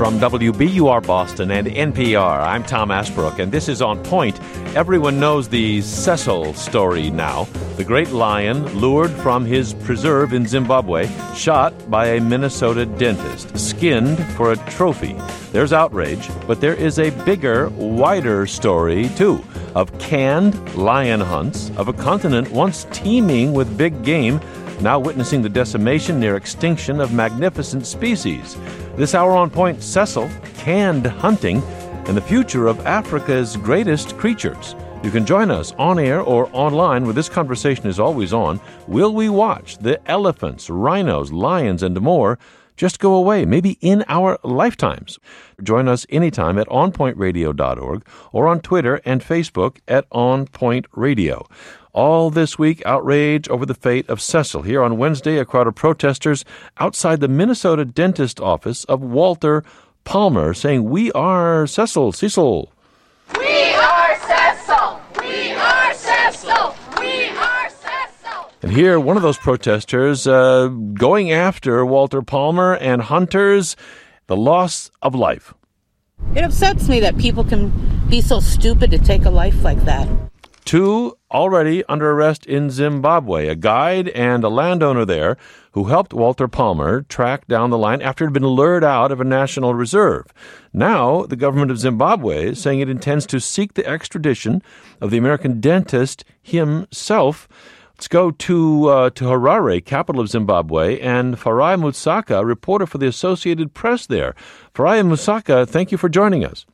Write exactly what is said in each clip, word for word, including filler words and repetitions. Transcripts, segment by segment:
From W B U R Boston and N P R, I'm Tom Asbrook, and this is On Point. Everyone knows the Cecil story now. The great lion lured from his preserve in Zimbabwe, shot by a Minnesota dentist, skinned for a trophy. There's outrage, but there is a bigger, wider story, too, of canned lion hunts, of a continent once teeming with big game, now witnessing the decimation near extinction of magnificent species. This hour on Point, Cecil, canned hunting, and the future of Africa's greatest creatures. You can join us on air or online where this conversation is always on. Will we watch the elephants, rhinos, lions, and more just go away, maybe in our lifetimes? Join us anytime at on point radio dot org or on Twitter and Facebook at On Point Radio. All this week, outrage over the fate of Cecil. Here on Wednesday, a crowd of protesters outside the Minnesota dentist office of Walter Palmer saying, "We are Cecil, Cecil." We are Cecil! We are Cecil! We are Cecil! And here, one of those protesters uh, going after Walter Palmer and hunters, the loss of life. It upsets me that people can be so stupid to take a life like that. Two already under arrest in Zimbabwe, a guide and a landowner there who helped Walter Palmer track down the lion after it had been lured out of a national reserve. Now, the government of Zimbabwe is saying it intends to seek the extradition of the American dentist himself. Let's go to uh, to Harare, capital of Zimbabwe, and Farai Musaka, reporter for the Associated Press there. Farai Musaka, thank you for joining us.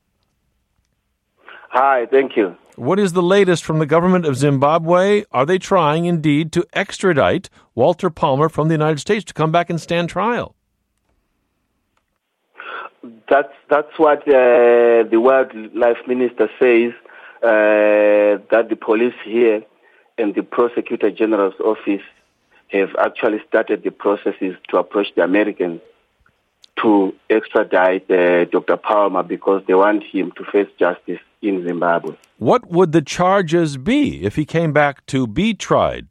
Hi, thank you. What is the latest from the government of Zimbabwe? Are they trying, indeed, to extradite Walter Palmer from the United States to come back and stand trial? That's that's what uh, the wildlife minister says, uh, that the police here and the prosecutor general's office have actually started the processes to approach the Americans to extradite uh, Doctor Palmer because they want him to face justice in Zimbabwe. What would the charges be if he came back to be tried?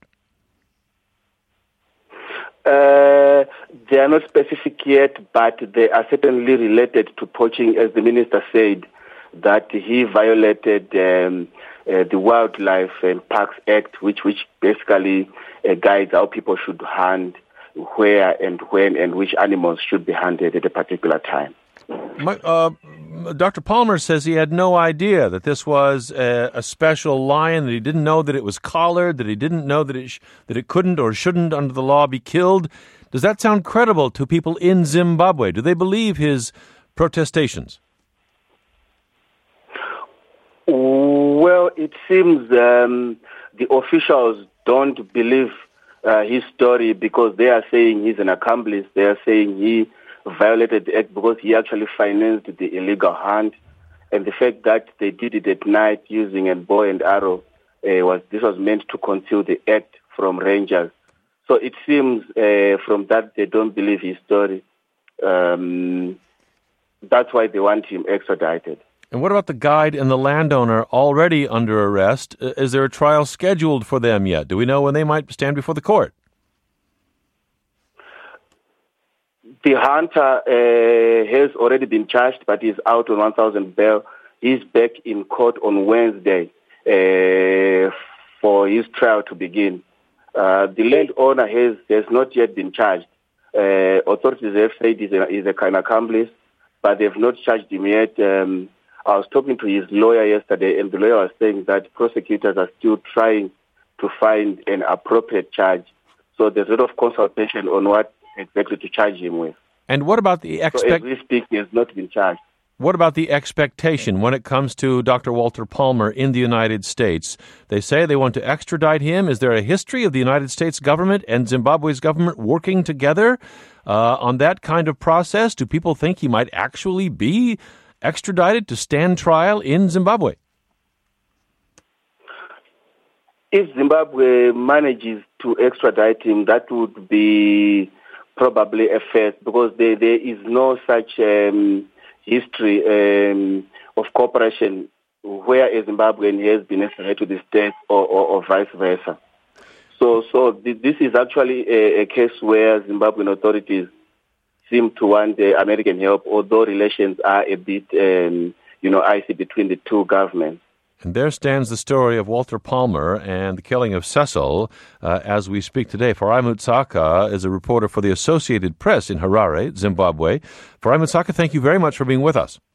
Uh, they are not specific yet, but they are certainly related to poaching, as the minister said, that he violated um, uh, the Wildlife and Parks Act, which, which basically uh, guides how people should hunt, where and when and which animals should be hunted at a particular time. My, uh, Doctor Palmer says he had no idea that this was a, a special lion, that he didn't know that it was collared, that he didn't know that it sh- that it couldn't or shouldn't under the law be killed. Does that sound credible to people in Zimbabwe? Do they believe his protestations? Well, it seems um, the officials don't believe uh, his story because they are saying he's an accomplice. They are saying he violated the act because he actually financed the illegal hunt, and the fact that they did it at night using a bow and arrow uh, was this was meant to conceal the act from rangers. So it seems uh, from that they don't believe his story. Um, that's why they want him extradited. And what about the guide and the landowner already under arrest? Is there a trial scheduled for them yet? Do we know when they might stand before the court? The hunter uh, has already been charged, but he's out on one thousand bail. He's back in court on Wednesday uh, for his trial to begin. Uh, the landowner has, has not yet been charged. Uh, authorities have said he's a, he's a kind of accomplice, but they've not charged him yet. Um, I was talking to his lawyer yesterday, and the lawyer was saying that prosecutors are still trying to find an appropriate charge. So there's a lot of consultation on what exactly to charge him with. And what about the expect? So as we speak, he has not been charged. What about the expectation when it comes to Doctor Walter Palmer in the United States? They say they want to extradite him. Is there a history of the United States government and Zimbabwe's government working together uh, on that kind of process? Do people think he might actually be extradited to stand trial in Zimbabwe? If Zimbabwe manages to extradite him, that would be probably a first because there, there is no such um, history um, of cooperation where a Zimbabwean has been extradited to the States or, or, or vice versa. So so th- this is actually a, a case where Zimbabwean authorities seem to want the American help, although relations are a bit, um, you know, icy between the two governments. And there stands the story of Walter Palmer and the killing of Cecil uh, as we speak today. Farai Mutsaka is a reporter for the Associated Press in Harare, Zimbabwe. Farai Mutsaka, thank you very much for being with us.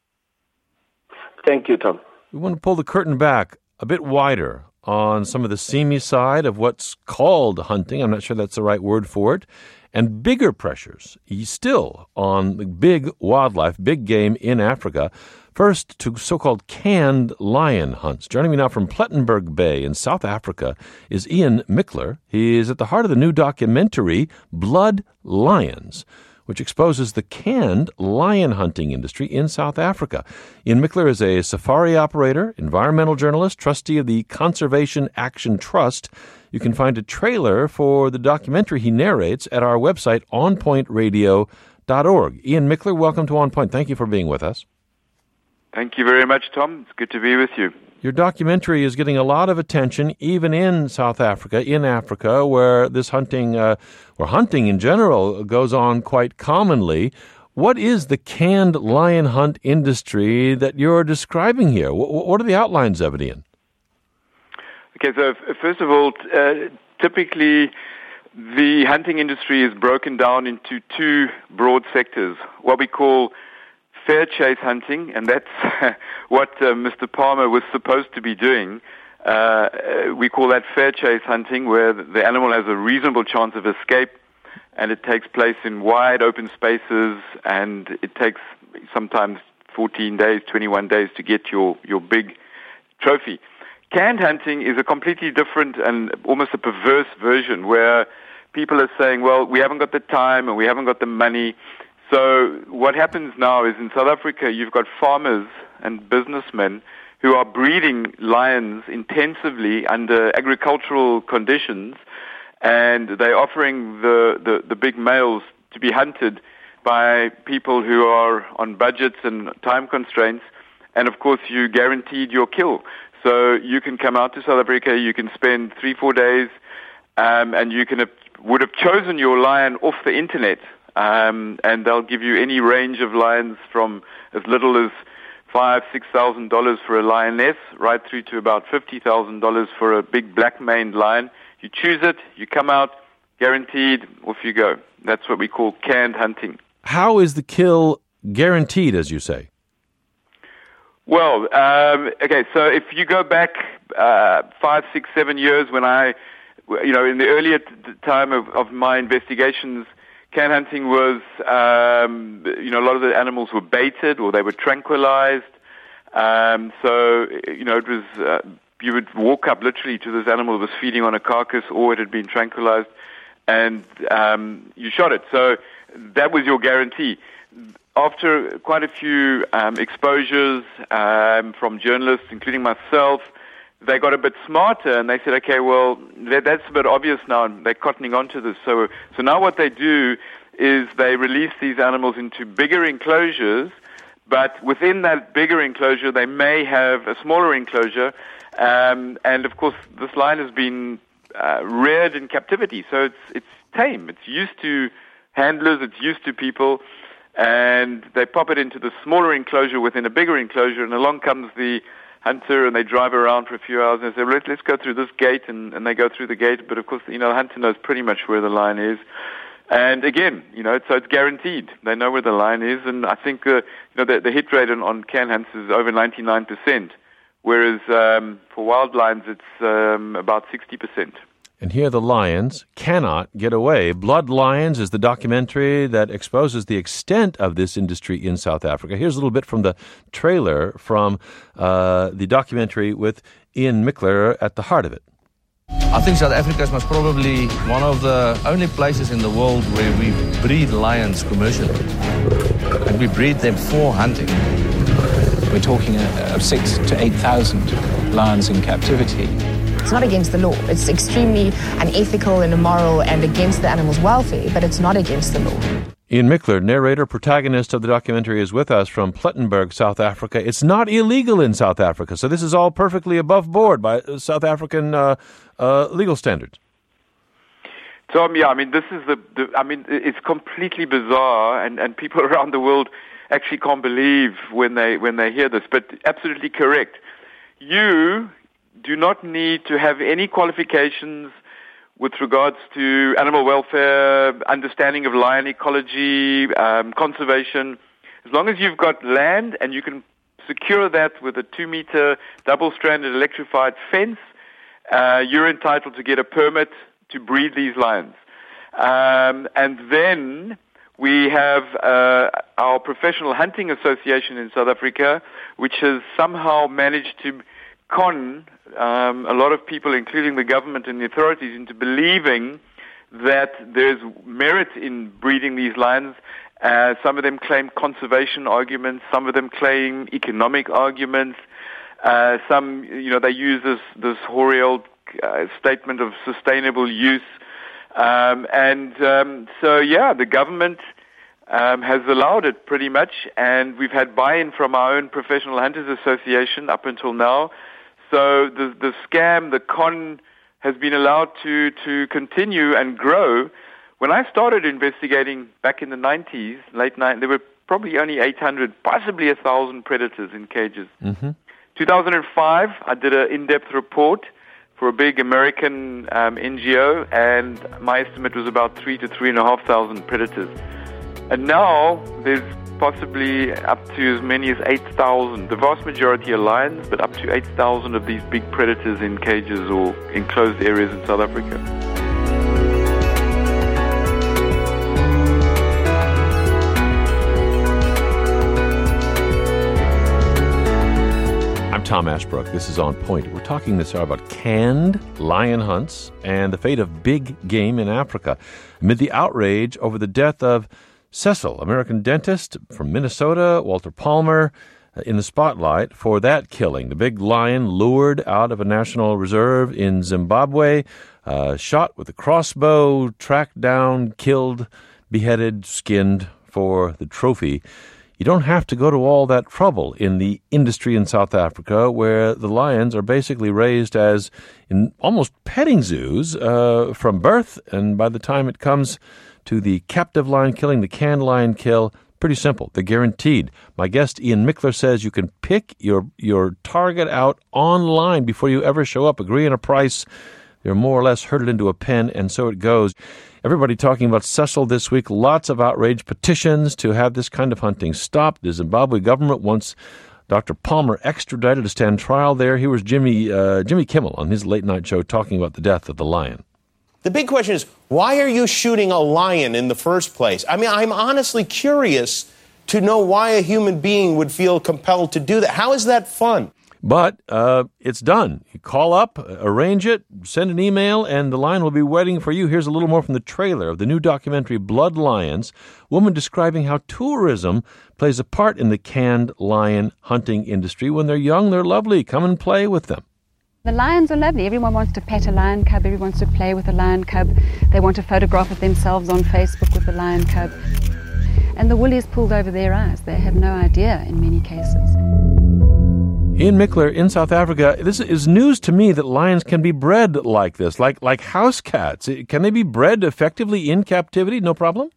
Thank you, Tom. We want to pull the curtain back a bit wider on some of the seamy side of what's called hunting. I'm not sure that's the right word for it. And bigger pressures still on big wildlife, big game in Africa. First, to so-called canned lion hunts. Joining me now from Plettenberg Bay in South Africa is Ian Mickler. He is at the heart of the new documentary, Blood Lions, which exposes the canned lion hunting industry in South Africa. Ian Mickler is a safari operator, environmental journalist, trustee of the Conservation Action Trust. You can find a trailer for the documentary he narrates at our website, on point radio dot org. Ian Mickler, welcome to On Point. Thank you for being with us. Thank you very much, Tom. It's good to be with you. Your documentary is getting a lot of attention, even in South Africa, in Africa, where this hunting, uh, or hunting in general, goes on quite commonly. What is the canned lion hunt industry that you're describing here? What are the outlines of it, Ian? Okay, so first of all, uh, typically the hunting industry is broken down into two broad sectors, what we call fair chase hunting, and that's what uh, Mister Palmer was supposed to be doing. Uh, we call that fair chase hunting, where the animal has a reasonable chance of escape, and it takes place in wide open spaces, and it takes sometimes fourteen days, twenty-one days to get your, your big trophy. Canned hunting is a completely different and almost a perverse version, where people are saying, well, we haven't got the time and we haven't got the money. So what happens now is in South Africa, you've got farmers and businessmen who are breeding lions intensively under agricultural conditions, and they're offering the, the, the big males to be hunted by people who are on budgets and time constraints, and of course you guaranteed your kill. So you can come out to South Africa, you can spend three, four days, um, and you can have, would have chosen your lion off the internet. Um, and they'll give you any range of lions from as little as five, six thousand dollars for a lioness, right through to about fifty thousand dollars for a big black-maned lion. You choose it, you come out, guaranteed, off you go. That's what we call canned hunting. How is the kill guaranteed, as you say? Well, um, okay, so if you go back uh, five, six, seven years, when I, you know, in the earlier t- time of, of my investigations, canned hunting was, um, you know, a lot of the animals were baited or they were tranquilized. Um, so, you know, it was, uh, you would walk up literally to this animal that was feeding on a carcass or it had been tranquilized, and um, you shot it. So that was your guarantee. After quite a few um, exposures um, from journalists, including myself, they got a bit smarter and they said, okay, well, that's a bit obvious now, and they're cottoning onto this. So, so now what they do is they release these animals into bigger enclosures, but within that bigger enclosure, they may have a smaller enclosure. Um, and of course, this lion has been uh, reared in captivity, so it's it's tame. It's used to handlers. It's used to people. And they pop it into the smaller enclosure within a bigger enclosure, and along comes the hunter, and they drive around for a few hours, and they say, Let, let's go through this gate, and, and they go through the gate. But of course, you know, the hunter knows pretty much where the lion is. And again, you know, so it's guaranteed. They know where the lion is, and I think, uh, you know, the, the hit rate on, on canned hunts is over ninety-nine percent, whereas um, for wild lions, it's um, about sixty percent. And here the lions cannot get away. Blood Lions is the documentary that exposes the extent of this industry in South Africa. Here's a little bit from the trailer from uh, the documentary with Ian Mickler at the heart of it. I think South Africa is most probably one of the only places in the world where we breed lions commercially. And we breed them for hunting. We're talking of six to eight thousand lions in captivity. It's not against the law. It's extremely unethical and immoral and against the animal's welfare, but it's not against the law. Ian Mickler, narrator, protagonist of the documentary, is with us from Plettenberg, South Africa. It's not illegal in South Africa, so this is all perfectly above board by South African uh, uh, legal standards. Tom, yeah, I mean, this is the, the I mean, it's completely bizarre, and, and people around the world actually can't believe when they when they hear this, but absolutely correct. You do not need to have any qualifications with regards to animal welfare, understanding of lion ecology, um, conservation. As long as you've got land and you can secure that with a two-meter double-stranded electrified fence, uh, you're entitled to get a permit to breed these lions. Um, and then we have uh, our Professional Hunting Association in South Africa, which has somehow managed to con um, a lot of people, including the government and the authorities, into believing that there's merit in breeding these lions. Uh, some of them claim conservation arguments, some of them claim economic arguments. Uh, some, you know, they use this this hoary old uh, statement of sustainable use. Um, and um, so, yeah, the government um, has allowed it pretty much, and we've had buy-in from our own Professional Hunters Association up until now. So the the scam, the con, has been allowed to, to continue and grow. When I started investigating back in the nineties, late nineties, there were probably only eight hundred, possibly one thousand predators in cages. Mm-hmm. two thousand five, I did an in-depth report for a big American um, N G O, and my estimate was about three to three and a half thousand predators. And now there's possibly up to as many as eight thousand. The vast majority are lions, but up to eight thousand of these big predators in cages or enclosed areas in South Africa. I'm Tom Ashbrook. This is On Point. We're talking this hour about canned lion hunts and the fate of big game in Africa amid the outrage over the death of Cecil, American dentist from Minnesota, Walter Palmer, uh, in the spotlight for that killing. The big lion lured out of a national reserve in Zimbabwe, uh, shot with a crossbow, tracked down, killed, beheaded, skinned for the trophy. You don't have to go to all that trouble in the industry in South Africa, where the lions are basically raised as in almost petting zoos uh, from birth, and by the time it comes to the captive lion killing, the canned lion kill, pretty simple. They're guaranteed. My guest, Ian Michler, says you can pick your your target out online before you ever show up, agree on a price. They're more or less herded into a pen, and so it goes. Everybody talking about Cecil this week. Lots of outrage petitions to have this kind of hunting stopped. The Zimbabwe government wants Doctor Palmer extradited to stand trial there. Here was Jimmy uh, Jimmy Kimmel on his late-night show talking about the death of the lion. The big question is, why are you shooting a lion in the first place? I mean, I'm honestly curious to know why a human being would feel compelled to do that. How is that fun? But uh, it's done. You call up, arrange it, send an email, and the lion will be waiting for you. Here's a little more from the trailer of the new documentary Blood Lions, woman describing how tourism plays a part in the canned lion hunting industry. When they're young, they're lovely. Come and play with them. The lions are lovely. Everyone wants to pet a lion cub. Everyone wants to play with a lion cub. They want to photograph of themselves on Facebook with the lion cub. And the wool is pulled over their eyes. They have no idea in many cases. Ian Michler in South Africa. This is news to me that lions can be bred like this, like like house cats. Can they be bred effectively in captivity? No problem?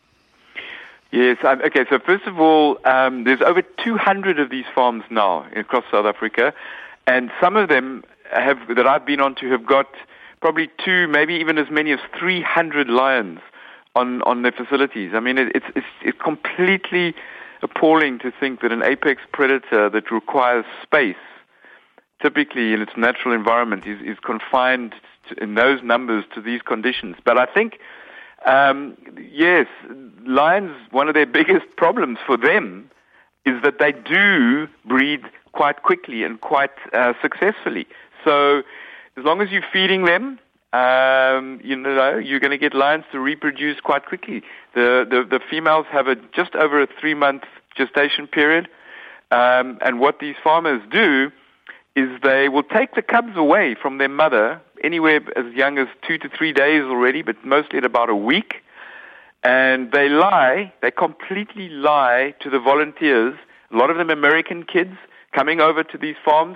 Yes. Um, okay, so first of all, um, there's over two hundred of these farms now across South Africa, and some of them have that I've been on to have got probably two, maybe even as many as three hundred lions on, on their facilities. I mean, it, it's, it's it's completely appalling to think that an apex predator that requires space, typically in its natural environment, is, is confined to, in those numbers to these conditions. But I think, um, yes, lions, one of their biggest problems for them is that they do breed quite quickly and quite uh, successfully. So as long as you're feeding them, um, you know, you're going to get lions to reproduce quite quickly. The, the, the females have a just over a three-month gestation period, um, and what these farmers do is they will take the cubs away from their mother anywhere as young as two to three days already, but mostly at about a week, and they lie, they completely lie to the volunteers, a lot of them American kids, coming over to these farms,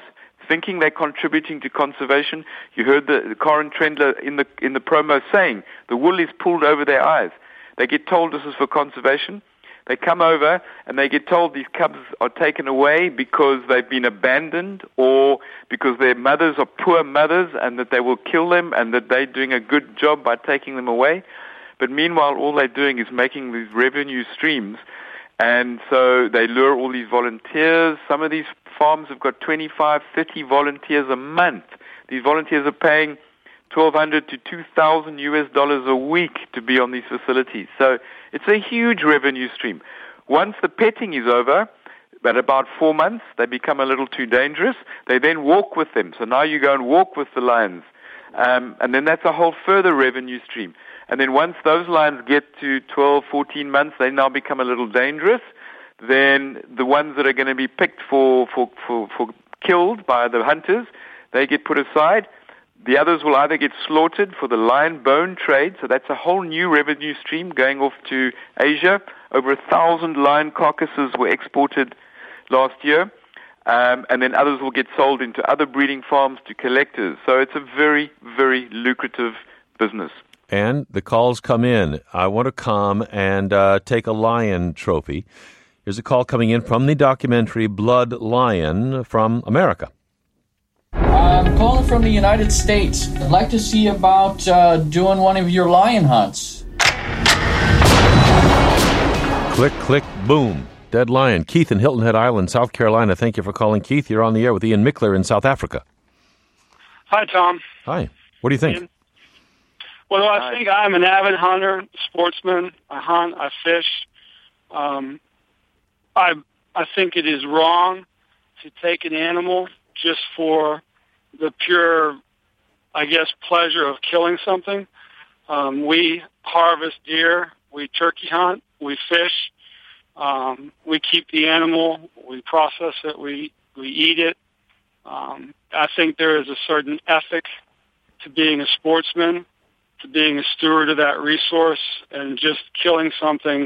thinking they're contributing to conservation. You heard the, the Karen Trendler in the in the promo saying the wool is pulled over their eyes. They get told this is for conservation. They come over and they get told these cubs are taken away because they've been abandoned or because their mothers are poor mothers and that they will kill them and that they're doing a good job by taking them away. But meanwhile, all they're doing is making these revenue streams. And so they lure all these volunteers. Some of these farms have got twenty-five, thirty volunteers a month. These volunteers are paying twelve hundred to two thousand U S dollars a week to be on these facilities. So it's a huge revenue stream. Once the petting is over, at about four months, they become a little too dangerous. They then walk with them. So now you go and walk with the lions. Um, and then that's a whole further revenue stream. And then once those lions get to twelve, fourteen months, they now become a little dangerous. Then the ones that are going to be picked for, for, for, for killed by the hunters, they get put aside. The others will either get slaughtered for the lion bone trade, so that's a whole new revenue stream going off to Asia. Over a thousand lion carcasses were exported last year, um, and then others will get sold into other breeding farms to collectors. So it's a very, very lucrative business. And the calls come in. I want to come and uh, take a lion trophy. Here's a call coming in from the documentary Blood Lion from America. I'm calling from the United States. I'd like to see about uh, doing one of your lion hunts. Click, click, boom. Dead lion. Keith in Hilton Head Island, South Carolina. Thank you for calling, Keith. You're on the air with Ian Mickler in South Africa. Hi, Tom. Hi. What do you think? Ian. Well, I think I'm an avid hunter, sportsman. I hunt, I fish. Um, I I think it is wrong to take an animal just for the pure, I guess, pleasure of killing something. Um, we harvest deer, we turkey hunt, we fish, um, we keep the animal, we process it, we, we eat it. Um, I think there is a certain ethic to being a sportsman, to being a steward of that resource, and just killing something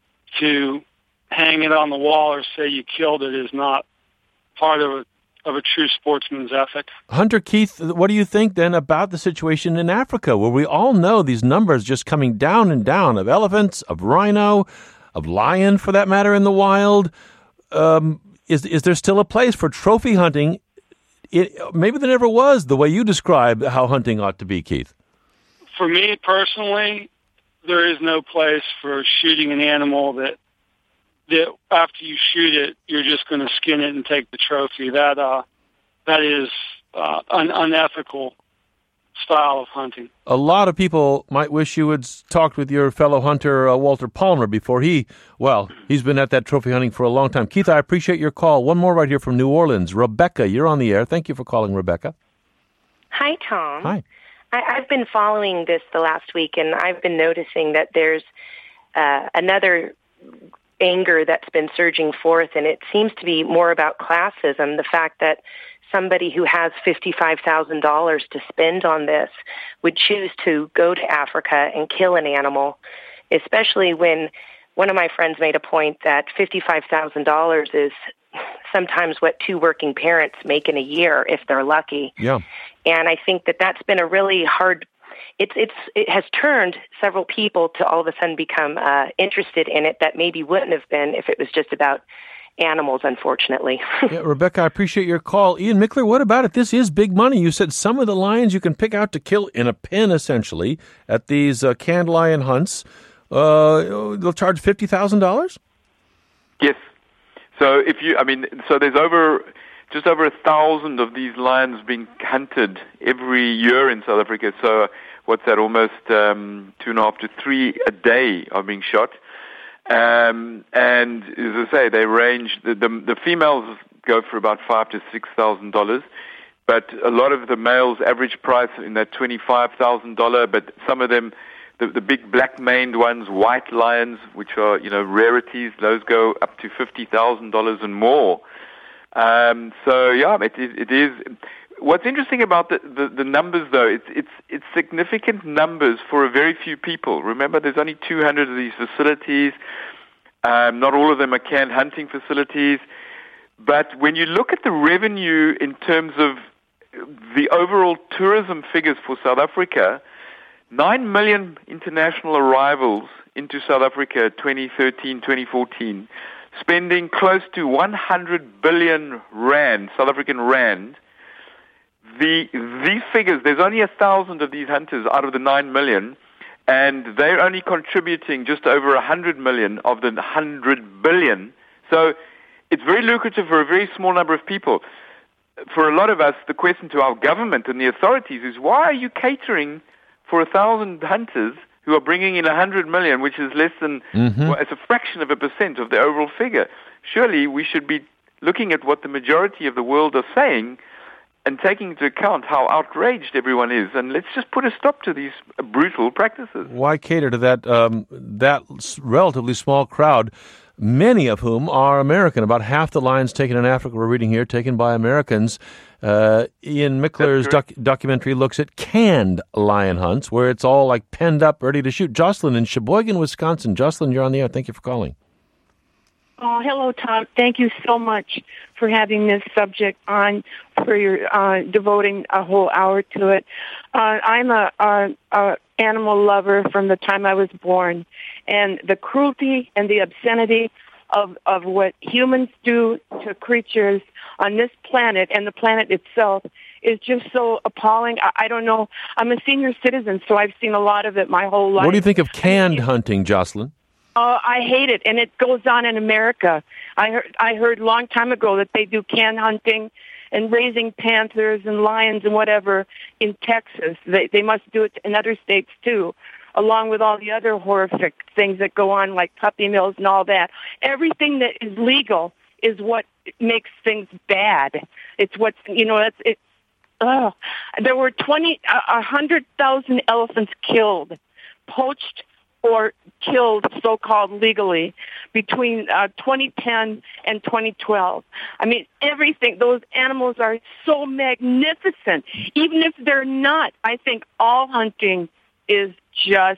to hang it on the wall or say you killed it is not part of a of a true sportsman's ethic. Hunter Keith, what do you think then about the situation in Africa, where we all know these numbers just coming down and down of elephants, of rhino, of lion, for that matter, in the wild? Um, is is there still a place for trophy hunting? It, maybe there never was, the way you describe how hunting ought to be, Keith. For me personally, there is no place for shooting an animal that that after you shoot it, you're just going to skin it and take the trophy. That uh, that is uh, an unethical style of hunting. A lot of people might wish you had talked with your fellow hunter, uh, Walter Palmer, before he, well, he's been at that trophy hunting for a long time. Keith, I appreciate your call. One more right here from New Orleans. Rebecca, you're on the air. Thank you for calling, Rebecca. Hi, Tom. Hi. I, I've been following this the last week, and I've been noticing that there's uh, another anger that's been surging forth, and it seems to be more about classism, the fact that somebody who has fifty-five thousand dollars to spend on this would choose to go to Africa and kill an animal, especially when one of my friends made a point that fifty-five thousand dollars is sometimes what two working parents make in a year if they're lucky. Yeah. And I think that that's been a really hard It's it's it has turned several people to all of a sudden become uh, interested in it that maybe wouldn't have been if it was just about animals, unfortunately. Yeah, Rebecca, I appreciate your call. Ian Mickler, what about it? This is big money. You said some of the lions you can pick out to kill in a pen, essentially, at these uh, canned lion hunts. Uh, they'll charge fifty thousand dollars? Yes. So if you, I mean, so there's over... just over a thousand of these lions being hunted every year in South Africa. So what's that, almost um, two and a half to three a day are being shot. Um, and as I say, they range, the, the, the females go for about five to six thousand dollars. But a lot of the males' average price in that twenty-five thousand dollars, but some of them, the, the big black-maned ones, white lions, which are, you know, rarities, those go up to fifty thousand dollars and more. Um, so yeah, it, it, it is. What's interesting about the, the, the numbers, though, it's it's it's significant numbers for a very few people. Remember, there's only two hundred of these facilities. Um, not all of them are canned hunting facilities, But when you look at the revenue in terms of the overall tourism figures for South Africa, nine million international arrivals into South Africa twenty thirteen, twenty fourteen, spending close to one hundred billion rand, South African rand. The, these figures, there's only a thousand of these hunters out of the nine million, and they're only contributing just over a hundred million of the hundred billion. So it's very lucrative for a very small number of people. For a lot of us, the question to our government and the authorities is, why are you catering for a thousand hunters who are bringing in a hundred million, which is less than, Mm-hmm. well, it's a fraction of a percent of the overall figure. Surely we should be looking at what the majority of the world are saying and taking into account how outraged everyone is, and let's just put a stop to these brutal practices. Why cater to that um, that s- relatively small crowd, many of whom are American? About half the lions taken in Africa, we're reading here, taken by Americans. Uh, Ian Mickler's doc- documentary looks at canned lion hunts, where it's all like penned up, ready to shoot. Jocelyn in Sheboygan, Wisconsin. Jocelyn, you're on the air. Thank you for calling. Oh, hello, Tom. Thank you so much for having this subject on, for your uh, devoting a whole hour to it. Uh, I'm a, a, a animal lover from the time I was born, and the cruelty and the obscenity of, of what humans do to creatures on this planet and the planet itself is just so appalling. I, I don't know. I'm a senior citizen, so I've seen a lot of it my whole life. What do you think of canned hunting, Jocelyn? Oh, I hate it, and it goes on in America. I heard I heard a long time ago that they do can hunting and raising panthers and lions and whatever in Texas. They they must do it in other states too, along with all the other horrific things that go on, like puppy mills and all that. Everything that is legal is what makes things bad. It's what's you know that's it. Oh, there were twenty a hundred thousand elephants killed, poached or killed, so-called legally, between uh, twenty ten and twenty twelve. I mean, everything, those animals are so magnificent. Even if they're not, I think all hunting is just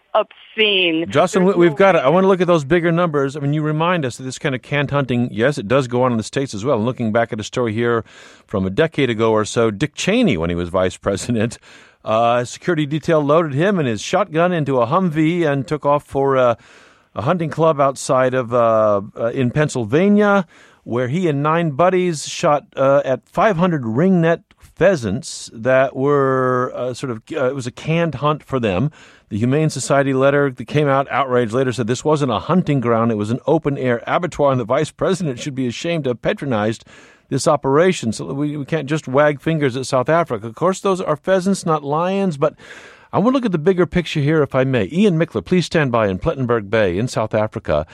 obscene. Justin, we- we've got to, I want to look at those bigger numbers. I mean, you remind us that this kind of canned hunting, yes, it does go on in the States as well. And looking back at a story here from a decade ago or so, Dick Cheney, when he was vice president, uh, a security detail loaded him and his shotgun into a Humvee and took off for uh, a hunting club outside of, uh, uh, in Pennsylvania, where he and nine buddies shot uh, at five hundred ringnet pheasants that were uh, sort of, uh, it was a canned hunt for them. The Humane Society letter that came out, outraged later, said this wasn't a hunting ground, it was an open-air abattoir, and the vice president should be ashamed to have patronized this operation. So we, we can't just wag fingers at South Africa. Of course, those are pheasants, not lions, but I want to look at the bigger picture here, if I may. Ian Mickler, please stand by in Plettenberg Bay in South Africa.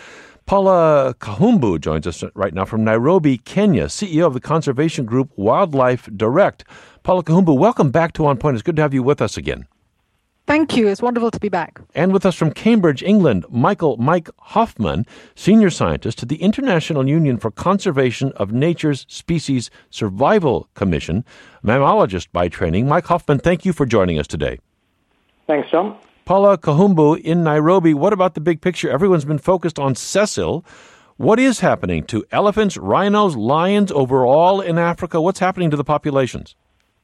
Paula Kahumbu joins us right now from Nairobi, Kenya, C E O of the conservation group Wildlife Direct. Paula Kahumbu, welcome back to On Point. It's good to have you with us again. Thank you. It's wonderful to be back. And with us from Cambridge, England, Michael Mike Hoffman, senior scientist at the International Union for Conservation of Nature's Species Survival Commission, mammologist by training. Mike Hoffman, thank you for joining us today. Thanks, Tom. Paula Kahumbu in Nairobi, what about the big picture? Everyone's been focused on Cecil. What is happening to elephants, rhinos, lions overall in Africa? What's happening to the populations?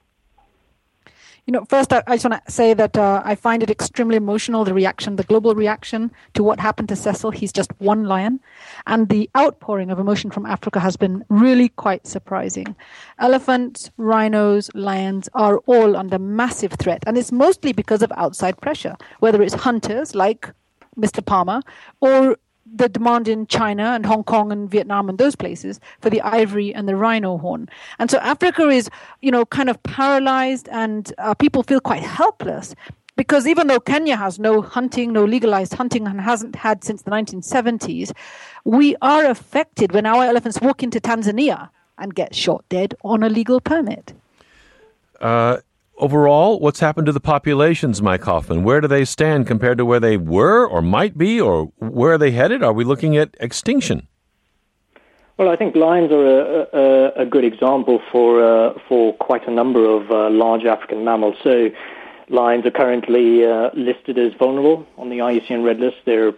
You know, first, I, I just want to say that uh, I find it extremely emotional, the reaction, the global reaction to what happened to Cecil. He's just one lion. And the outpouring of emotion from Africa has been really quite surprising. Elephants, rhinos, lions are all under massive threat. And it's mostly because of outside pressure, whether it's hunters like Mister Palmer or the demand in China and Hong Kong and Vietnam and those places for the ivory and the rhino horn. And so Africa is, you know, kind of paralyzed, and uh, people feel quite helpless because even though Kenya has no hunting, no legalized hunting, and hasn't had since the nineteen seventies, we are affected when our elephants walk into Tanzania and get shot dead on a legal permit. Uh, overall, what's happened to the populations, Mike Hoffman? Where do they stand compared to where they were or might be, or where are they headed? Are we looking at extinction? Well, I think lions are a, a, a good example for uh, for quite a number of uh, large African mammals. So lions are currently uh, listed as vulnerable on the I U C N Red List. They're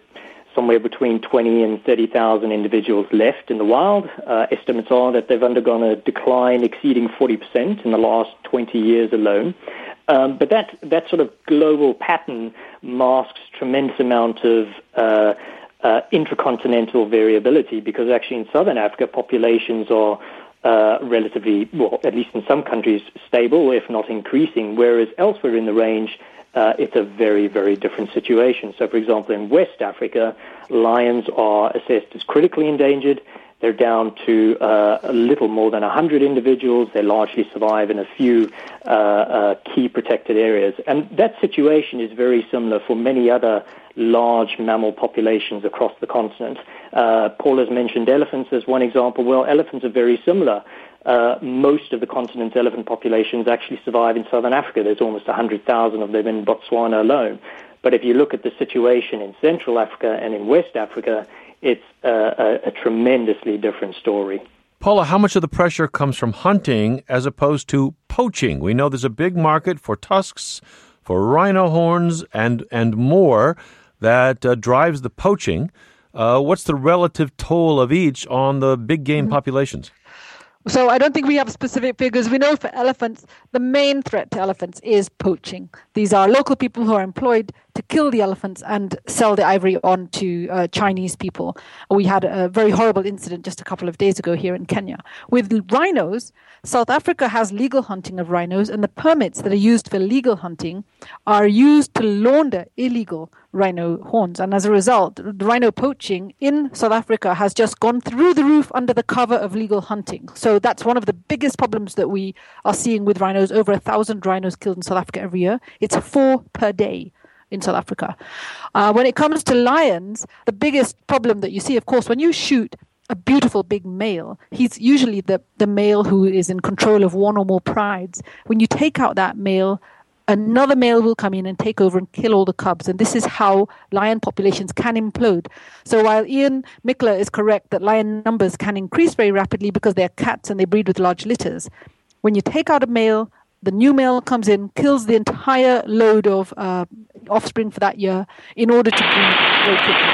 somewhere between twenty and thirty thousand individuals left in the wild. Uh, estimates are that they've undergone a decline exceeding forty percent in the last twenty years alone. Um, but that, that sort of global pattern masks tremendous amount of uh, uh, intracontinental variability, because actually in southern Africa, populations are uh, relatively, well, at least in some countries, stable, if not increasing, whereas elsewhere in the range, Uh, it's a very, very different situation. So, for example, in West Africa, lions are assessed as critically endangered. They're down to uh, a little more than one hundred individuals. They largely survive in a few uh, uh, key protected areas. And that situation is very similar for many other large mammal populations across the continent. Uh, Paul has mentioned elephants as one example. Well, elephants are very similar. Uh, most of the continent's elephant populations actually survive in southern Africa. There's almost one hundred thousand of them in Botswana alone. But if you look at the situation in Central Africa and in West Africa, it's uh, a, a tremendously different story. Paula, how much of the pressure comes from hunting as opposed to poaching? We know there's a big market for tusks, for rhino horns, and, and more that uh, drives the poaching. Uh, what's the relative toll of each on the big game mm-hmm. populations? So I don't think we have specific figures. We know for elephants, the main threat to elephants is poaching. These are local people who are employed to kill the elephants and sell the ivory on to uh, Chinese people. We had a very horrible incident just a couple of days ago here in Kenya. With rhinos, South Africa has legal hunting of rhinos, and the permits that are used for legal hunting are used to launder illegal rhino horns. And as a result, the rhino poaching in South Africa has just gone through the roof under the cover of legal hunting. So that's one of the biggest problems that we are seeing with rhinos. Over a thousand rhinos killed in South Africa every year. It's four per day in South Africa. Uh, when it comes to lions, the biggest problem that you see, of course, when you shoot a beautiful big male, he's usually the, the male who is in control of one or more prides. When you take out that male, another male will come in and take over and kill all the cubs. And this is how lion populations can implode. So while Ian Mickler is correct that lion numbers can increase very rapidly because they're cats and they breed with large litters, when you take out a male, the new male comes in, kills the entire load of uh, offspring for that year in order to breed very quickly.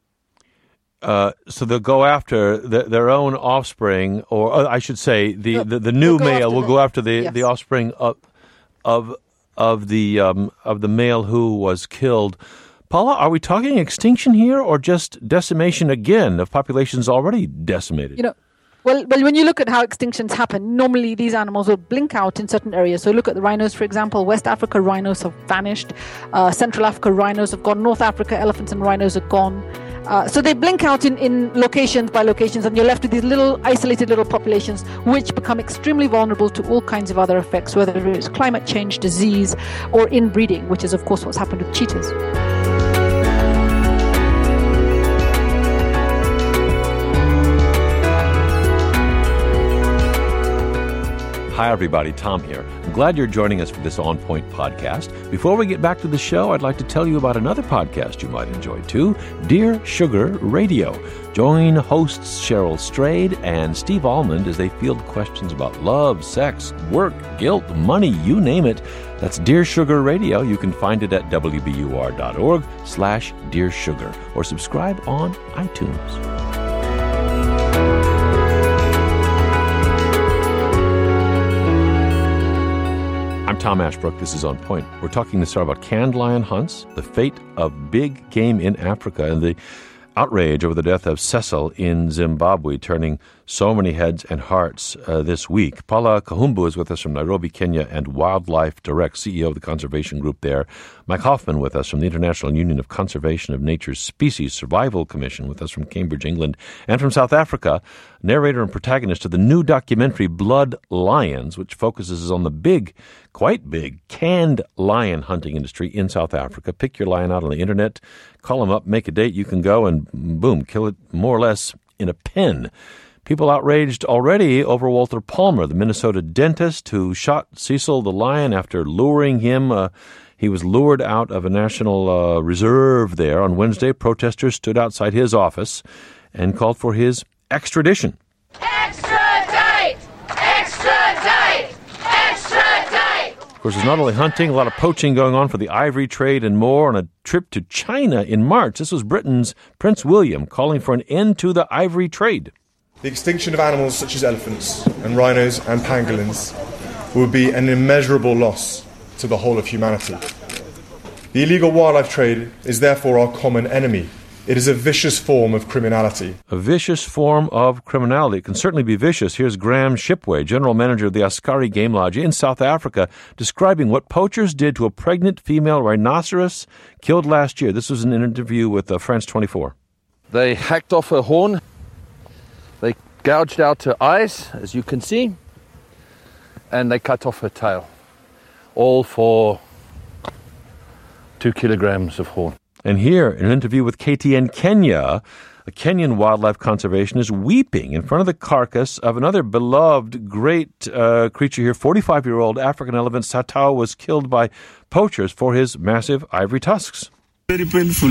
Uh, so they'll go after the, their own offspring, or uh, I should say, the, no, the, the new male will the, go after the, yes. the offspring of of of the um, of the male who was killed. Paula, are we talking extinction here, or just decimation again of populations already decimated? You know. Well, well, when you look at how extinctions happen, normally these animals will blink out in certain areas. So look at the rhinos, for example. West Africa rhinos have vanished. Uh, Central Africa rhinos have gone. North Africa elephants and rhinos are gone. Uh, so they blink out in, in locations by locations, and you're left with these little isolated little populations which become extremely vulnerable to all kinds of other effects, whether it's climate change, disease, or inbreeding, which is, of course, what's happened with cheetahs. Hi, everybody. Tom here. I'm glad you're joining us for this On Point podcast. Before we get back to the show, I'd like to tell you about another podcast you might enjoy, too, Dear Sugar Radio. Join hosts Cheryl Strayed and Steve Almond as they field questions about love, sex, work, guilt, money, you name it. That's Dear Sugar Radio. You can find it at W B U R dot org slash Dear Sugar or subscribe on iTunes. I'm Tom Ashbrook. This is On Point. We're talking this hour about canned lion hunts, the fate of big game in Africa, and the outrage over the death of Cecil in Zimbabwe, turning so many heads and hearts uh, this week. Paula Kahumbu is with us from Nairobi, Kenya, and Wildlife Direct, C E O of the conservation group there. Mike Hoffman with us from the International Union of Conservation of Nature's Species Survival Commission, with us from Cambridge, England, and from South Africa, narrator and protagonist of the new documentary Blood Lions, which focuses on the big, quite big, canned lion hunting industry in South Africa. Pick your lion out on the internet, call them up, make a date, you can go and boom, kill it more or less in a pen. People outraged already over Walter Palmer, the Minnesota dentist who shot Cecil the lion after luring him. Uh, he was lured out of a national uh, reserve there. On Wednesday, protesters stood outside his office and called for his extradition. Extradite! Extradite! Extradite! Of course, there's not only hunting, a lot of poaching going on for the ivory trade and more. On a trip to China in March, this was Britain's Prince William calling for an end to the ivory trade. The extinction of animals such as elephants and rhinos and pangolins would be an immeasurable loss to the whole of humanity. The illegal wildlife trade is therefore our common enemy. It is a vicious form of criminality. A vicious form of criminality. It can certainly be vicious. Here's Graham Shipway, General Manager of the Askari Game Lodge in South Africa, describing what poachers did to a pregnant female rhinoceros killed last year. This was an interview with uh, France twenty-four. They hacked off her horn. They gouged out her eyes, as you can see. And they cut off her tail. All for two kilograms of horn. And here, in an interview with K T N Kenya, a Kenyan wildlife conservationist is weeping in front of the carcass of another beloved great uh, creature here. forty-five-year-old African elephant Satao was killed by poachers for his massive ivory tusks. Very painful.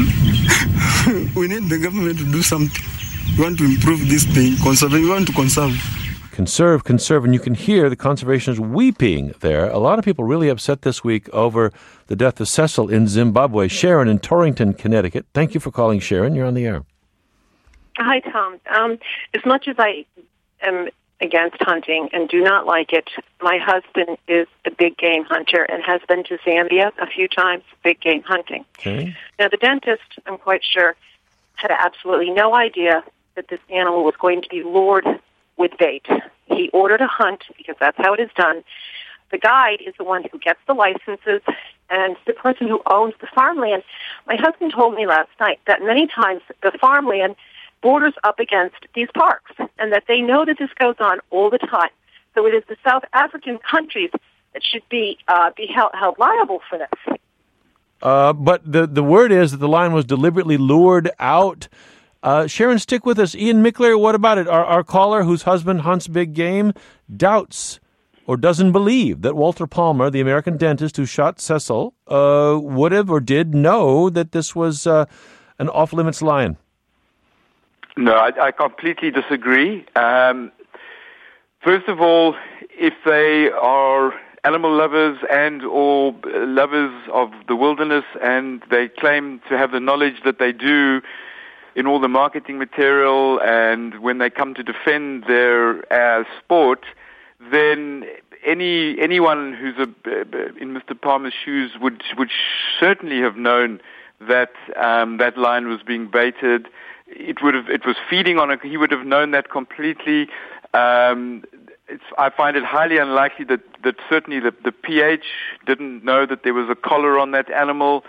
We need the government to do something. We want to improve this thing. Conserve. We want to conserve. Conserve, conserve, and you can hear the conservationists weeping there. A lot of people really upset this week over the death of Cecil in Zimbabwe. Sharon in Torrington, Connecticut. Thank you for calling, Sharon. You're on the air. Hi, Tom. Um, as much as I am against hunting and do not like it, my husband is a big game hunter and has been to Zambia a few times, big game hunting. Okay. Now, the dentist, I'm quite sure, had absolutely no idea that this animal was going to be lured with bait. He ordered a hunt because that's how it is done. The guide is the one who gets the licenses and the person who owns the farmland. My husband told me last night that many times the farmland borders up against these parks and that they know that this goes on all the time. So it is the South African countries that should be uh, be held, held liable for this. Uh, but the, the word is that the lion was deliberately lured out. Uh, Sharon, stick with us. Ian Mickler, what about it? Our, our caller, whose husband hunts big game, doubts or doesn't believe that Walter Palmer, the American dentist who shot Cecil, uh, would have or did know that this was uh, an off-limits lion. No, I, I completely disagree. Um, first of all, if they are animal lovers and or lovers of the wilderness and they claim to have the knowledge that they do in all the marketing material and when they come to defend their uh, sport, then any anyone who's a, in Mister Palmer's shoes would would certainly have known that um, that lion was being baited. It would have it was feeding on a. He would have known that completely. Um, it's, I find it highly unlikely that that certainly the, the P H didn't know that there was a collar on that animal.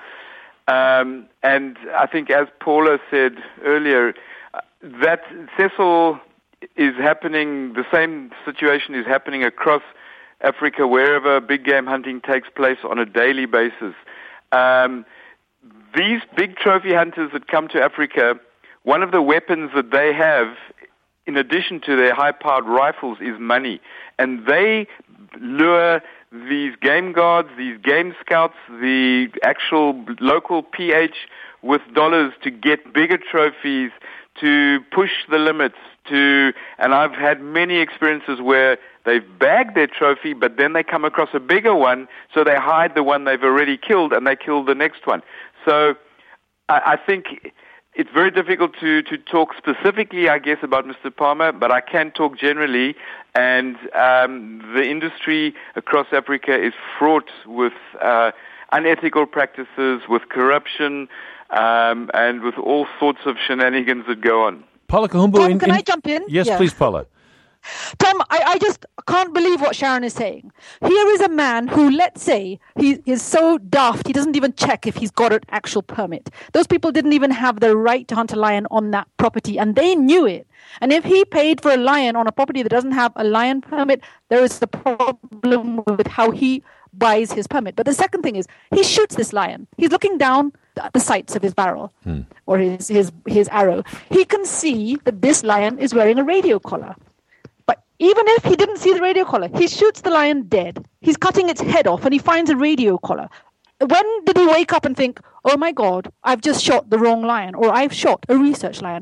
Um, and I think, as Paula said earlier, that Cecil is happening, the same situation is happening across Africa, wherever big game hunting takes place on a daily basis. Um, these big trophy hunters that come to Africa, one of the weapons that they have, in addition to their high-powered rifles, is money. And they lure these game guards, these game scouts, the actual local P H with dollars to get bigger trophies, to push the limits, to, and I've had many experiences where they've bagged their trophy, but then they come across a bigger one, so they hide the one they've already killed and they kill the next one. So I, I think it's very difficult to, to talk specifically, I guess, about Mister Palmer, but I can talk generally, and um, the industry across Africa is fraught with uh, unethical practices, with corruption, um, and with all sorts of shenanigans that go on. Paula Kahumbu, Tom, in, can in, I jump in? Yes, Yeah. please, Paula. Tom, I, I just can't believe what Sharon is saying. Here is a man who, let's say, he is so daft, he doesn't even check if he's got an actual permit. Those people didn't even have the right to hunt a lion on that property, and they knew it. And if he paid for a lion on a property that doesn't have a lion permit, there is a problem with how he buys his permit. But the second thing is, he shoots this lion. He's looking down at the sights of his barrel Hmm. or his, his, his arrow. He can see that this lion is wearing a radio collar. Even if he didn't see the radio collar, he shoots the lion dead. He's cutting its head off and he finds a radio collar. When did he wake up and think, oh my God, I've just shot the wrong lion, or I've shot a research lion?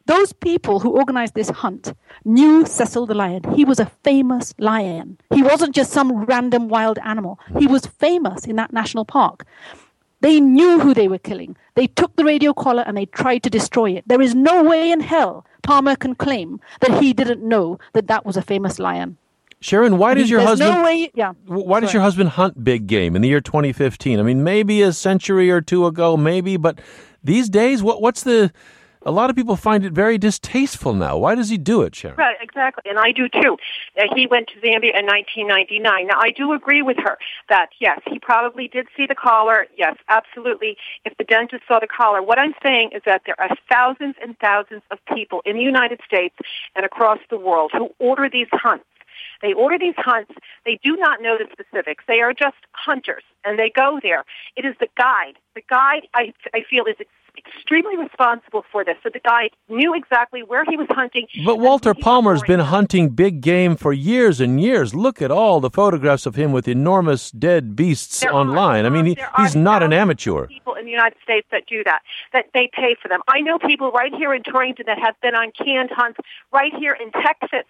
those people who organized this hunt knew Cecil the lion. He was a famous lion. He wasn't just some random wild animal. He was famous in that national park. They knew who they were killing. They took the radio collar and they tried to destroy it. There is no way in hell Palmer can claim that he didn't know that that was a famous lion. Sharon, why does your There's husband? no way, yeah. Why does Sorry. your husband hunt big game in the year twenty fifteen? I mean, maybe a century or two ago, maybe, but these days, what what's the? A lot of people find it very distasteful now. Why does he do it, Sharon? Right, exactly, and I do too. Uh, he went to Zambia in nineteen ninety-nine. Now, I do agree with her that, yes, he probably did see the collar. Yes, absolutely. If the dentist saw the collar. What I'm saying is that there are thousands and thousands of people in the United States and across the world who order these hunts. They order these hunts. They do not know the specifics. They are just hunters, and they go there. It is the guide. The guide, I, I feel, is extremely responsible for this. So the guide knew exactly where he was hunting. But Walter Palmer's been hunting big game for years and years. Look at all the photographs of him with enormous dead beasts There online. Are, I mean, he, he's not an amateur. People in the United States that do that, that they pay for them. I know people right here in Torrington that have been on canned hunts right here in Texas.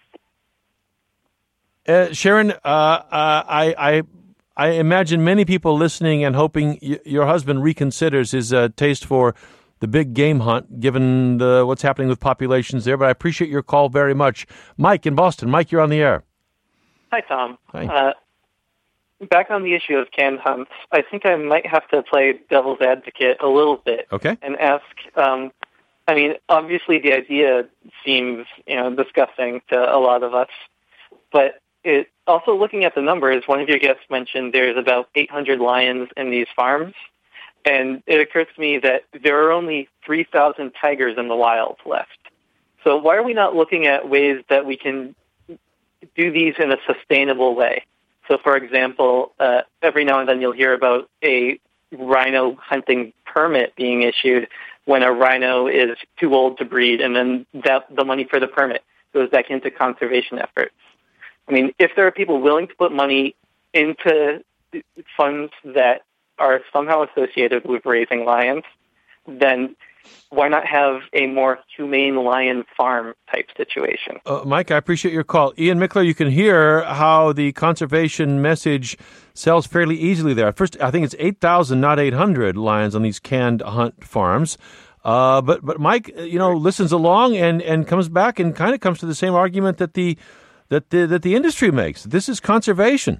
Uh, Sharon, uh, uh, I, I, I imagine many people listening and hoping y- your husband reconsiders his uh, taste for the big game hunt, given the, what's happening with populations there. But I appreciate your call very much. Mike in Boston. Mike, you're on the air. Hi, Tom. Hi. Uh, back on the issue of canned hunts, I think I might have to play devil's advocate a little bit. Okay. And ask, um, I mean, obviously the idea seems, you know, disgusting to a lot of us, but it, also looking at the numbers, one of your guests mentioned there's about eight hundred lions in these farms, and it occurs to me that there are only three thousand tigers in the wild left. So why are we not looking at ways that we can do these in a sustainable way? So, for example, uh, every now and then you'll hear about a rhino hunting permit being issued when a rhino is too old to breed, and then that the money for the permit goes back into conservation efforts. I mean, if there are people willing to put money into funds that are somehow associated with raising lions, then why not have a more humane lion farm type situation? Uh, Mike, I appreciate your call. Ian Mickler, you can hear how the conservation message sells fairly easily there. First, I think it's eight thousand, not eight hundred lions on these canned hunt farms. Uh, but, but Mike, you know, listens along and, and comes back and kind of comes to the same argument that the that the, that the industry makes. This is conservation.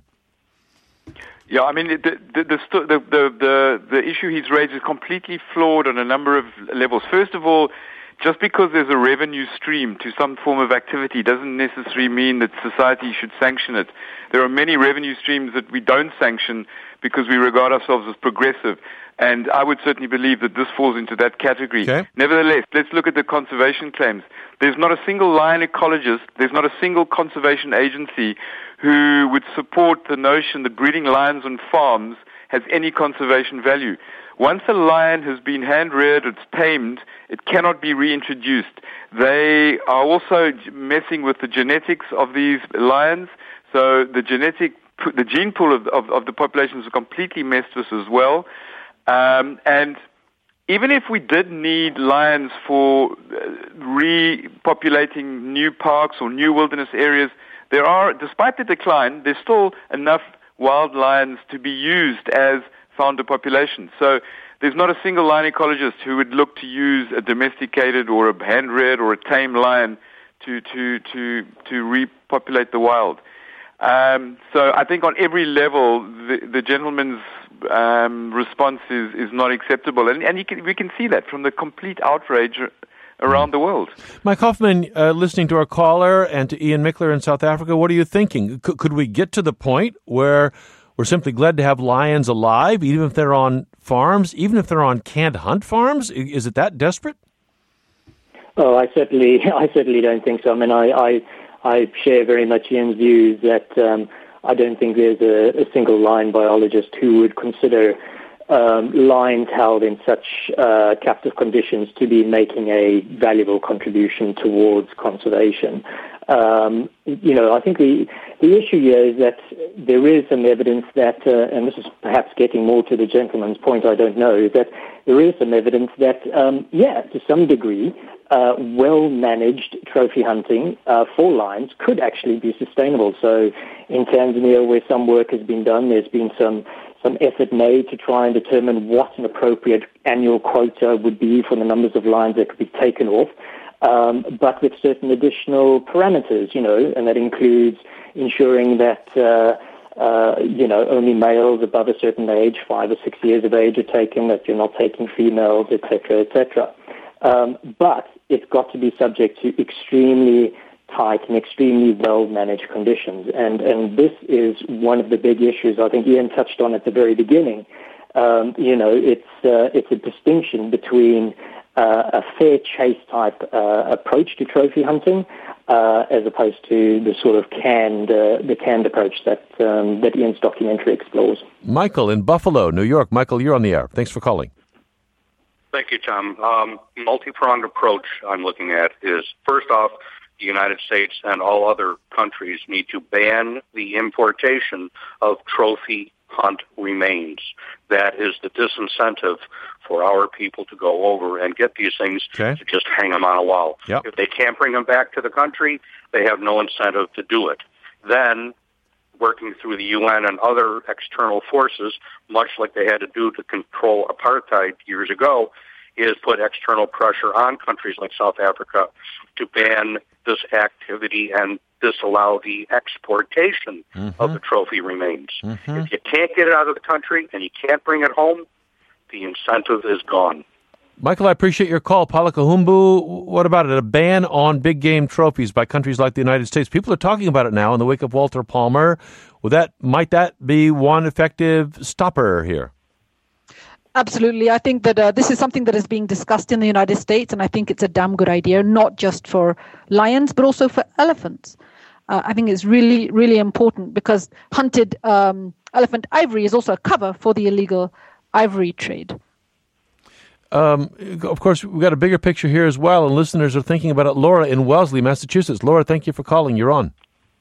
Yeah, I mean, the the the, the the the the issue he's raised is completely flawed on a number of levels. First of all, just because there's a revenue stream to some form of activity doesn't necessarily mean that society should sanction it. There are many revenue streams that we don't sanction because we regard ourselves as progressive. And I would certainly believe that this falls into that category. Okay. Nevertheless, let's look at the conservation claims. There's not a single lion ecologist, there's not a single conservation agency who would support the notion that breeding lions on farms has any conservation value. Once a lion has been hand-reared, it's tamed, it cannot be reintroduced. They are also messing with the genetics of these lions, so the genetic, the gene pool of, of, of the populations are completely messed with as well. Um, and even if we did need lions for repopulating new parks or new wilderness areas, there are, despite the decline, there's still enough wild lions to be used as founder populations. So there's not a single lion ecologist who would look to use a domesticated or a hand-reared or a tame lion to, to, to, to repopulate the wild. Um, so I think on every level, the, the gentleman's um, response is, is not acceptable. And, and you can, we can see that from the complete outrage around the world. Mike Hoffman, uh, listening to our caller and to Ian Mickler in South Africa, what are you thinking? C- could we get to the point where we're simply glad to have lions alive, even if they're on farms, even if they're on canned hunt farms? Is it that desperate? Oh, I certainly, I certainly don't think so. I mean, I, I, I share very much Ian's views that um, I don't think there's a, a single lion biologist who would consider um, lions held in such uh, captive conditions to be making a valuable contribution towards conservation. Um, you know, I think the the issue here is that there is some evidence that, uh, and this is perhaps getting more to the gentleman's point, I don't know, that there is some evidence that, um, yeah, to some degree, uh, well-managed trophy hunting uh, for lions could actually be sustainable. So in Tanzania, where some work has been done, there's been some some effort made to try and determine what an appropriate annual quota would be for the numbers of lions that could be taken off. Um, but with certain additional parameters, you know, and that includes ensuring that, uh, uh, you know, only males above a certain age, five or six years of age, are taken, that you're not taking females, et cetera, et cetera. Um, but it's got to be subject to extremely tight and extremely well-managed conditions. And, and this is one of the big issues I think Ian touched on at the very beginning. Um, you know, it's, uh, it's a distinction between Uh, a fair chase type uh, approach to trophy hunting, uh, as opposed to the sort of canned, uh, the canned approach that um, that Ian's documentary explores. Michael in Buffalo, New York. Michael, you're on the air. Thanks for calling. Thank you, Tom. Um, multi-pronged approach I'm looking at is, first off, the United States and all other countries need to ban the importation of trophy hunt remains. That is the disincentive for our people to go over and get these things okay. to just hang them on a wall. Yep. If they can't bring them back to the country, they have no incentive to do it. Then, working through the U N and other external forces, much like they had to do to control apartheid years ago, is put external pressure on countries like South Africa to ban this activity and disallow the exportation mm-hmm. of the trophy remains. Mm-hmm. If you can't get it out of the country and you can't bring it home, the incentive is gone. Michael, I appreciate your call. Palakahumbu, what about it? A ban on big game trophies by countries like the United States. People are talking about it now in the wake of Walter Palmer. Would that, might that be one effective stopper here? Absolutely. I think that uh, this is something that is being discussed in the United States, and I think it's a damn good idea, not just for lions, but also for elephants. Uh, I think it's really, really important because hunted um, elephant ivory is also a cover for the illegal ivory trade. Um, of course, we've got a bigger picture here as well, and listeners are thinking about it. Laura in Wellesley, Massachusetts. Laura, thank you for calling. You're on.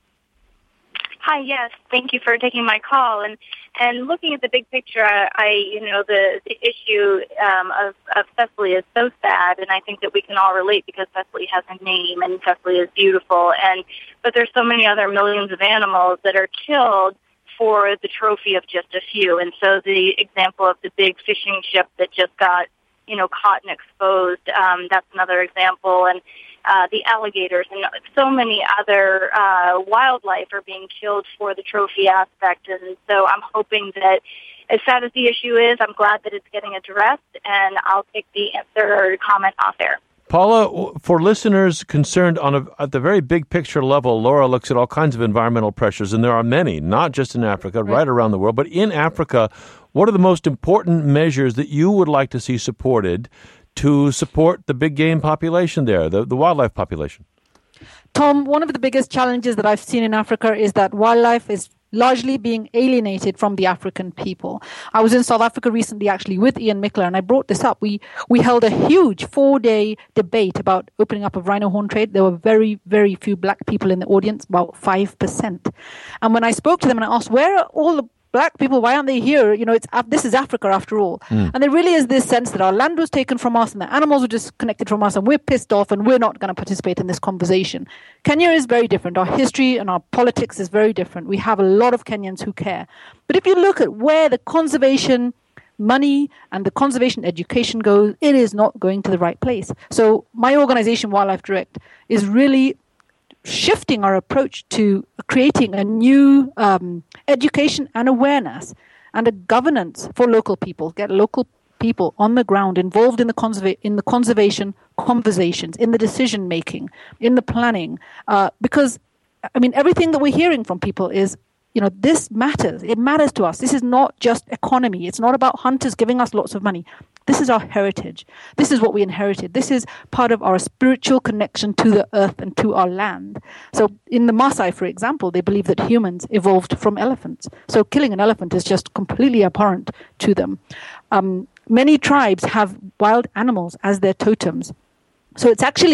Hi, yes. Thank you for taking my call. And and looking at the big picture, I, I you know, the, the issue um, of, of Cecily is so sad, and I think that we can all relate because Cecily has a name and Cecily is beautiful. And but there's so many other millions of animals that are killed for the trophy of just a few. And so the example of the big fishing ship that just got, you know, caught and exposed, um, that's another example. And Uh, the alligators and so many other uh, wildlife are being killed for the trophy aspect. And so I'm hoping that, as sad as the issue is, I'm glad that it's getting addressed, and I'll take the answer or comment off air. Paula, for listeners concerned on a, at the very big picture level, Laura looks at all kinds of environmental pressures, and there are many, not just in Africa, right, right around the world, but in Africa. What are the most important measures that you would like to see supported to support the big game population there, the, the wildlife population? Tom, one of the biggest challenges that I've seen in Africa is that wildlife is largely being alienated from the African people. I was in South Africa recently, actually, with Ian Mickler, and I brought this up. We we held a huge four-day debate about opening up of rhino horn trade. There were very, very few black people in the audience, about five percent. And when I spoke to them and I asked, where are all the black people, why aren't they here? You know, it's this is Africa after all. Mm. And there really is this sense that our land was taken from us and the animals were disconnected from us and we're pissed off and we're not going to participate in this conversation. Kenya is very different. Our history and our politics is very different. We have a lot of Kenyans who care. But if you look at where the conservation money and the conservation education goes, it is not going to the right place. So my organization, Wildlife Direct, is really shifting our approach to creating a new um, education and awareness and a governance for local people, get local people on the ground involved in the conserva- in the conservation conversations, in the decision making, in the planning, uh, because I mean everything that we're hearing from people is, you know, this matters. It matters to us. This is not just economy. It's not about hunters giving us lots of money. This is our heritage. This is what we inherited. This is part of our spiritual connection to the earth and to our land. So in the Maasai, for example, they believe that humans evolved from elephants. So killing an elephant is just completely abhorrent to them. Um, many tribes have wild animals as their totems. So it's actually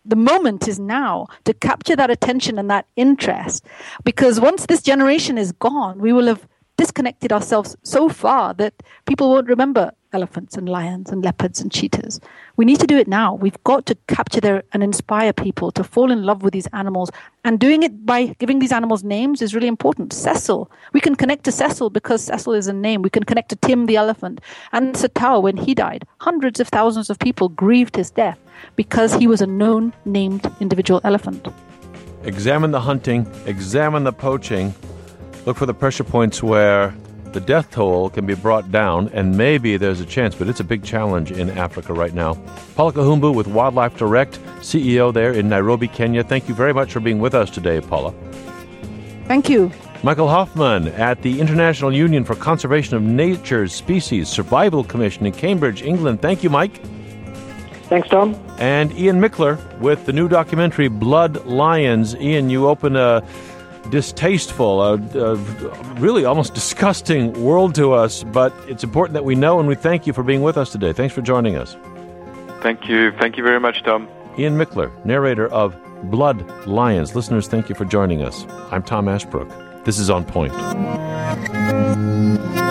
the moment is now to capture that attention and that interest. Because once this generation is gone, we will have disconnected ourselves so far that people won't remember elephants and lions and leopards and cheetahs. We need to do it now. We've got to capture their and inspire people to fall in love with these animals. And doing it by giving these animals names is really important. Cecil. We can connect to Cecil because Cecil is a name. We can connect to Tim the elephant. And Satao, when he died, hundreds of thousands of people grieved his death because he was a known, named individual elephant. Examine the hunting, examine the poaching, look for the pressure points where the death toll can be brought down, and maybe there's a chance, but it's a big challenge in Africa right now. Paula Kahumbu with Wildlife Direct, C E O there in Nairobi, Kenya. Thank you very much for being with us today, Paula. Thank you. Michael Hoffman at the International Union for Conservation of Nature's Species Survival Commission in Cambridge, England. Thank you, Mike. Thanks, Tom. And Ian Mickler with the new documentary Blood Lions. Ian, you open a distasteful, uh, uh, really almost disgusting world to us, but it's important that we know, and we thank you for being with us today. Thanks for joining us. Thank you. Thank you very much, Tom. Ian Mickler, narrator of Blood Lions. Listeners, thank you for joining us. I'm Tom Ashbrook. This is On Point.